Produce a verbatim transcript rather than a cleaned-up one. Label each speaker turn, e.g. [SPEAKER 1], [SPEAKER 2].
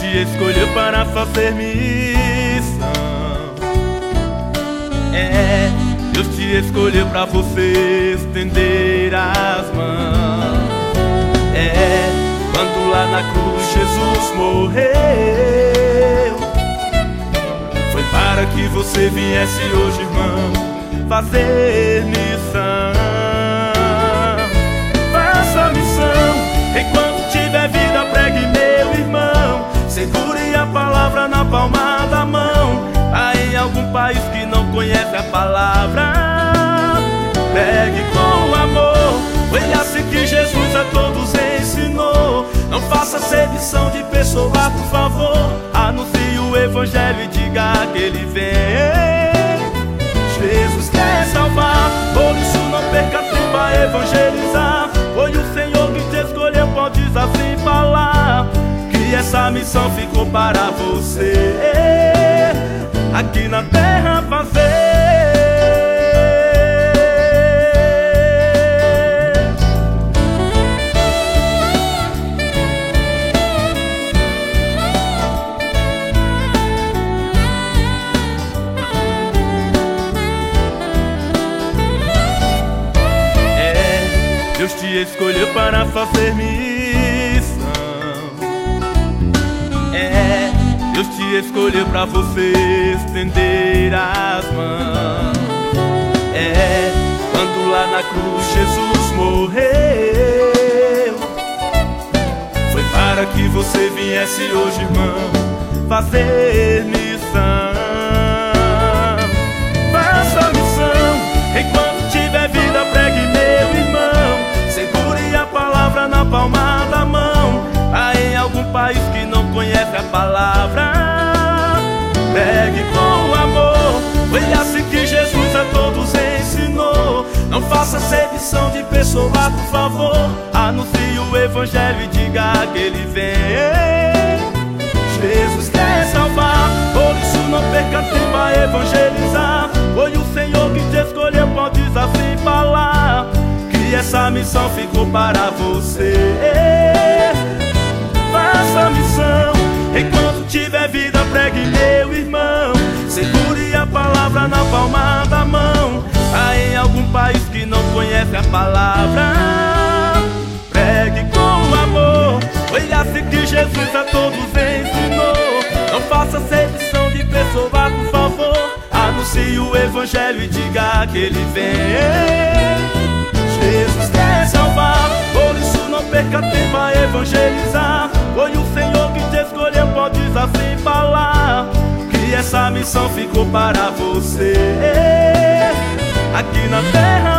[SPEAKER 1] te escolheu para fazer missão. É, Deus te escolheu para você estender as mãos. É, quando lá na cruz Jesus morreu, foi para que você viesse hoje, irmão, fazer missão. Faça missão, enquanto tiver vida pregue, meu irmão. Segure a palavra na palma da mão. Aí em algum país que não conhece a palavra, pregue com amor. Foi assim que Jesus a todos ensinou. Não faça sedição de pessoa, por favor. Anuncie o evangelho e diga que ele vem. Jesus quer salvar, por isso não perca tempo a evangelizar. Foi o Senhor que te escolheu, podes assim falar, que essa missão ficou para você aqui na terra fazer. É, Deus te escolheu para fazer missão. É, Deus te escolheu pra você estender as mãos. É, quando lá na cruz Jesus morreu, foi para que você viesse hoje, irmão, fazer missão. Faça missão, enquanto tiver vida pregue, meu irmão. Segure a palavra na palma da mão. Aí em algum país que não conhece a palavra, pregue com amor. Foi assim que Jesus a todos ensinou. Não faça sedição de pessoa, por favor. Anuncie o evangelho e diga que ele vem. Jesus quer salvar, por isso não perca tempo a evangelizar. Foi o Senhor que te escolheu, podes assim falar, que essa missão ficou para você. Faça missão, enquanto tiver vida pregue, meu irmão. Segure a palavra na palma da mão. Aí em algum país que não conhece a palavra, pregue com amor. Foi assim que Jesus a todos ensinou. Não faça sedição de pessoa, por favor. Anuncie o evangelho e diga que ele vem. Jesus quer salvar, por isso não perca tempo a evangelizar. Foi o Senhor que te escolheu, podes assim falar, que essa missão ficou para você aqui na terra